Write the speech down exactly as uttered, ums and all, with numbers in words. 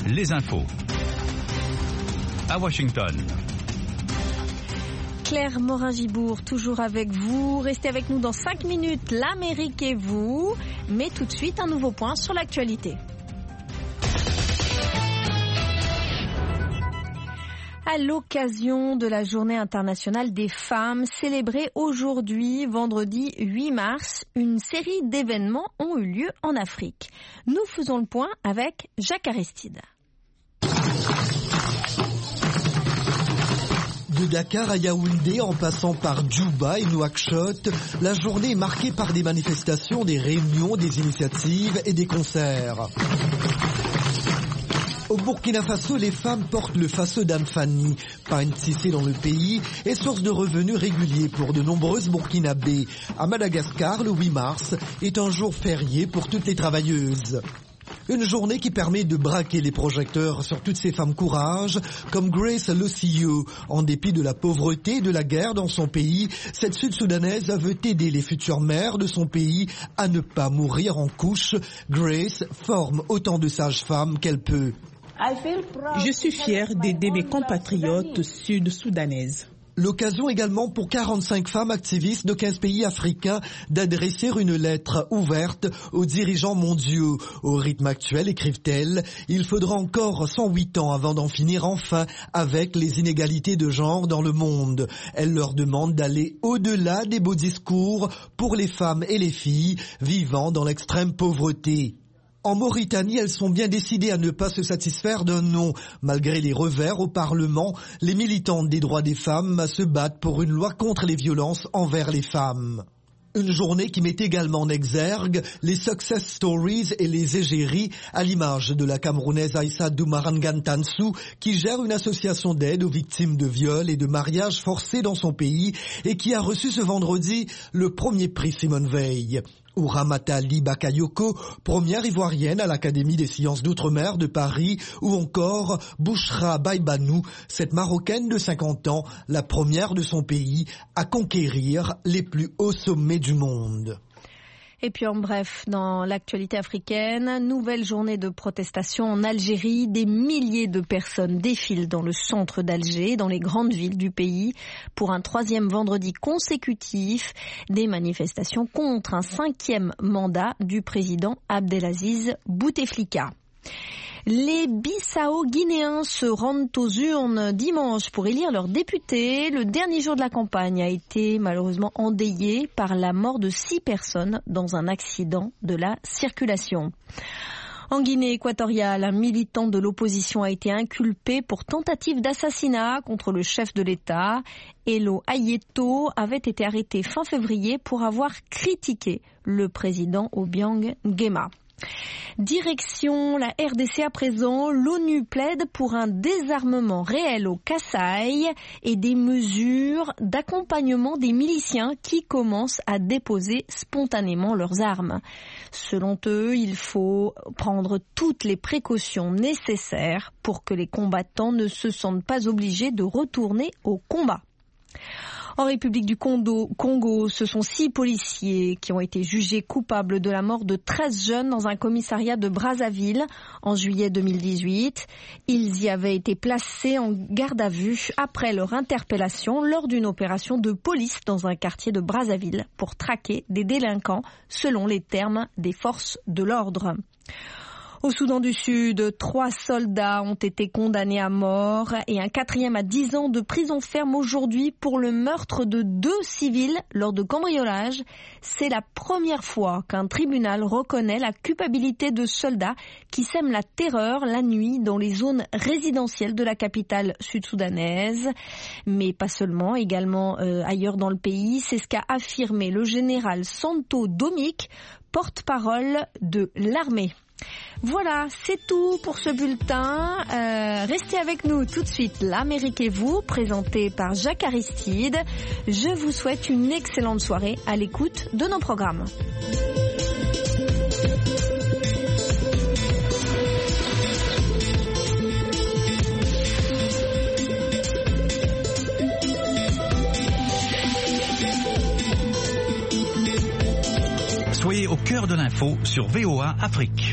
les infos. À Washington. Claire Morin-Gibourg, toujours avec vous. Restez avec nous dans cinq minutes, l'Amérique et vous. Mais tout de suite, un nouveau point sur l'actualité. À l'occasion de la Journée internationale des femmes, célébrée aujourd'hui, vendredi huit mars, une série d'événements ont eu lieu en Afrique. Nous faisons le point avec Jacques Aristide. De Dakar à Yaoundé, en passant par Djouba et Nouakchott, la journée est marquée par des manifestations, des réunions, des initiatives et des concerts. Au Burkina Faso, les femmes portent le faso d'Anfani, pain tissé dans le pays, et source de revenus réguliers pour de nombreuses Burkinabés. À Madagascar, le huit mars est un jour férié pour toutes les travailleuses. Une journée qui permet de braquer les projecteurs sur toutes ces femmes courage, comme Grace Losio. En dépit de la pauvreté et de la guerre dans son pays, cette Sud-Soudanaise veut aider les futures mères de son pays à ne pas mourir en couche. Grace forme autant de sages-femmes qu'elle peut. Je suis fière d'aider mes compatriotes sud-soudanaises. L'occasion également pour quarante-cinq femmes activistes de quinze pays africains d'adresser une lettre ouverte aux dirigeants mondiaux. Au rythme actuel, écrivent-elles, il faudra encore cent huit ans avant d'en finir enfin avec les inégalités de genre dans le monde. Elles leur demandent d'aller au-delà des beaux discours pour les femmes et les filles vivant dans l'extrême pauvreté. En Mauritanie, elles sont bien décidées à ne pas se satisfaire d'un non. Malgré les revers au Parlement, les militantes des droits des femmes se battent pour une loi contre les violences envers les femmes. Une journée qui met également en exergue les success stories et les égéries, à l'image de la Camerounaise Aïssa Doumarangan Tansou, qui gère une association d'aide aux victimes de viols et de mariages forcés dans son pays et qui a reçu ce vendredi le premier prix Simone Veil. Ou Ramata Li Bakayoko, première ivoirienne à l'Académie des sciences d'outre-mer de Paris, ou encore Bouchra Baïbanou, cette Marocaine de cinquante ans, la première de son pays à conquérir les plus hauts sommets du monde. Et puis en bref, dans l'actualité africaine, nouvelle journée de protestation en Algérie. Des milliers de personnes défilent dans le centre d'Alger, dans les grandes villes du pays, pour un troisième vendredi consécutif. Des manifestations contre un cinquième mandat du président Abdelaziz Bouteflika. Les Bissau-Guinéens se rendent aux urnes dimanche pour élire leurs députés. Le dernier jour de la campagne a été malheureusement endeuillé par la mort de six personnes dans un accident de la circulation. En Guinée équatoriale, un militant de l'opposition a été inculpé pour tentative d'assassinat contre le chef de l'État. Elo Ayeto avait été arrêté fin février pour avoir critiqué le président Obiang Nguema. Direction la R D C à présent, l'ONU plaide pour un désarmement réel au Kasaï et des mesures d'accompagnement des miliciens qui commencent à déposer spontanément leurs armes. Selon eux, il faut prendre toutes les précautions nécessaires pour que les combattants ne se sentent pas obligés de retourner au combat. En République du Congo, Congo, ce sont six policiers qui ont été jugés coupables de la mort de treize jeunes dans un commissariat de Brazzaville en juillet deux mille dix-huit. Ils y avaient été placés en garde à vue après leur interpellation lors d'une opération de police dans un quartier de Brazzaville pour traquer des délinquants selon les termes des forces de l'ordre. Au Soudan du Sud, trois soldats ont été condamnés à mort et un quatrième à dix ans de prison ferme aujourd'hui pour le meurtre de deux civils lors de cambriolages. C'est la première fois qu'un tribunal reconnaît la culpabilité de soldats qui sèment la terreur la nuit dans les zones résidentielles de la capitale sud-soudanaise. Mais pas seulement, également euh, ailleurs dans le pays. C'est ce qu'a affirmé le général Santo Domik, porte-parole de l'armée. Voilà, c'est tout pour ce bulletin. Euh, restez avec nous tout de suite. L'Amérique et vous, présenté par Jacques Aristide. Je vous souhaite une excellente soirée à l'écoute de nos programmes. Soyez au cœur de l'info sur V O A Afrique.